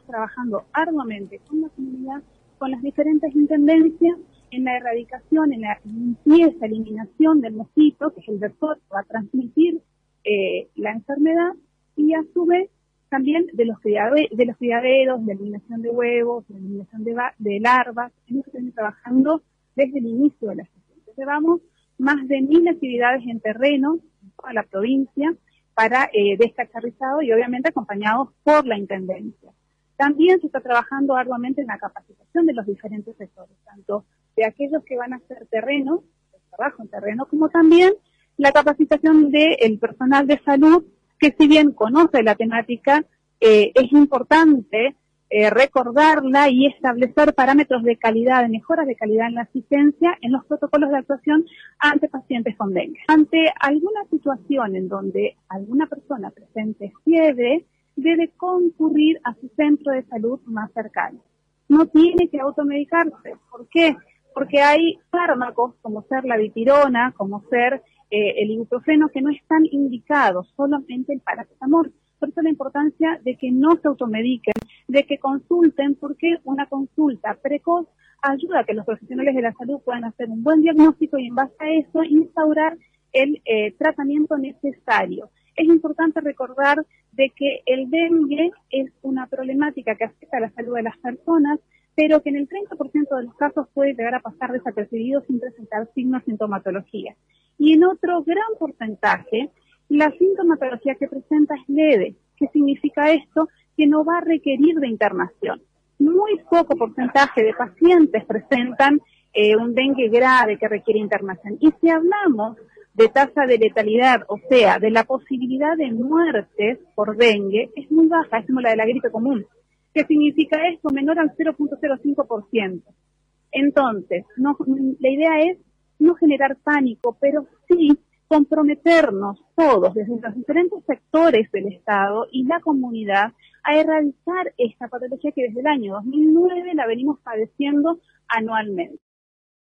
trabajando arduamente con la comunidad, con las diferentes intendencias, en la erradicación, en la limpieza, eliminación del mosquito, que es el vector que va a transmitir la enfermedad, y a su vez también de los criaderos, de eliminación de huevos, de eliminación de larvas. Hemos estado trabajando desde el inicio de la gestión. Llevamos más de 1000 actividades en terreno en toda la provincia para descacharrizado y obviamente acompañados por la intendencia. También se está trabajando arduamente en la capacitación de los diferentes sectores, tanto de aquellos que van a hacer terreno, el trabajo en terreno, como también la capacitación del personal de salud, que si bien conoce la temática, es importante recordarla y establecer parámetros de calidad, de mejoras de calidad en la asistencia en los protocolos de actuación ante pacientes con dengue. Ante alguna situación en donde alguna persona presente fiebre, debe concurrir a su centro de salud más cercano. No tiene que automedicarse. ¿Por qué? Porque hay fármacos como ser la dipirona, como ser el ibuprofeno, que no están indicados, solamente el paracetamol. Por eso la importancia de que no se automediquen, de que consulten, porque una consulta precoz ayuda a que los profesionales de la salud puedan hacer un buen diagnóstico y en base a eso instaurar el tratamiento necesario. Es importante recordar de que el dengue es una problemática que afecta a la salud de las personas, pero que en el 30% de los casos puede llegar a pasar desapercibido sin presentar signos de sintomatología. Y en otro gran porcentaje, la sintomatología que presenta es leve. ¿Qué significa esto? Que no va a requerir de internación. Muy poco porcentaje de pacientes presentan un dengue grave que requiere internación. Y si hablamos de tasa de letalidad, o sea, de la posibilidad de muertes por dengue, es muy baja, es como la de la gripe común. ¿Qué significa esto? Menor al 0.05%. Entonces, la idea es no generar pánico, pero sí comprometernos todos, desde los diferentes sectores del Estado y la comunidad, a erradicar esta patología que desde el año 2009 la venimos padeciendo anualmente.